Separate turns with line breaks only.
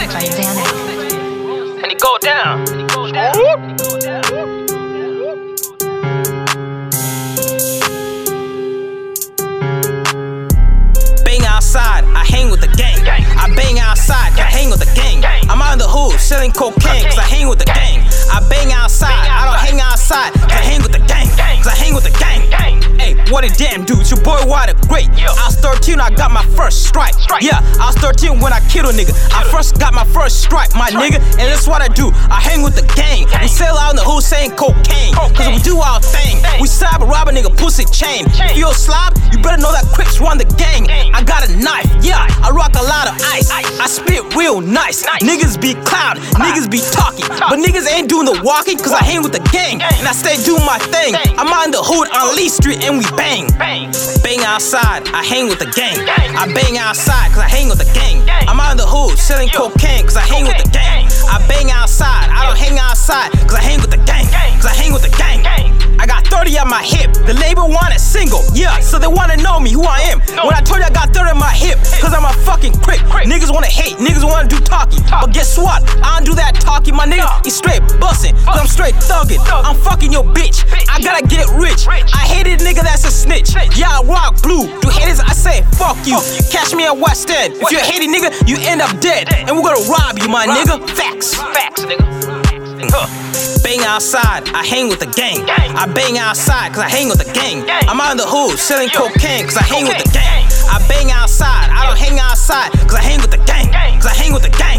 by Xanax.
And he go down. Bang outside, I hang with the gang. I bang outside, I hang with the gang. I'm out in the hood selling cocaine, cause I hang with the gang. I bang outside, I don't hang outside, cause I hang with the gang. Cause I hang with the gang. Hey, what a damn dude, it's your boy Water Great. I was 13, I got my first strike. Yeah, I was 13 when I killed a nigga. I first got my first strike, my nigga. And that's what I do, I hang with the gang. We sell out in the hood saying cocaine, cause we do our thing. We slap and rob a nigga pussy chain. If you a slob, you better know that Crips run the gang. I got a knife, yeah, I rock a lot of ice. I spit real nice. Niggas be clown, niggas be talking, but niggas ain't doing the walking, cause I hang with the gang. And I stay doing my thing. I'm out in the hood on Lee Street and we bang. Bang outside, I hang with the gang. I bang outside, cause I hang with the gang. I'm out in the hood selling cocaine, cause I hang with the gang. I bang outside, I don't hang outside, cause I hang with the gang. Cause I hang with the gang. I got 30 on my hip, the label wanted single, yeah, so they wanna know me, who I am. When I told you I got 30 on my hip, cause I'm a fucking prick. Niggas wanna hate, niggas wanna do talking, but guess what? I don't do that talking, my nigga, he's straight bustin', cause I'm straight thuggin'. I'm fucking your bitch, I gotta get rich. I hated a nigga that's a snitch, yeah, I rock blue. To haters, I say, fuck you. Catch me at West End. If you're a hating nigga, you end up dead. And we're gonna rob you, my nigga. Facts, nigga. Bang outside, I hang with the gang. I bang outside, cause I hang with the gang. I'm out in the hood selling cocaine, cause I hang with the gang. I bang outside, I don't hang outside, cause I hang with the gang. Cause I hang with the gang.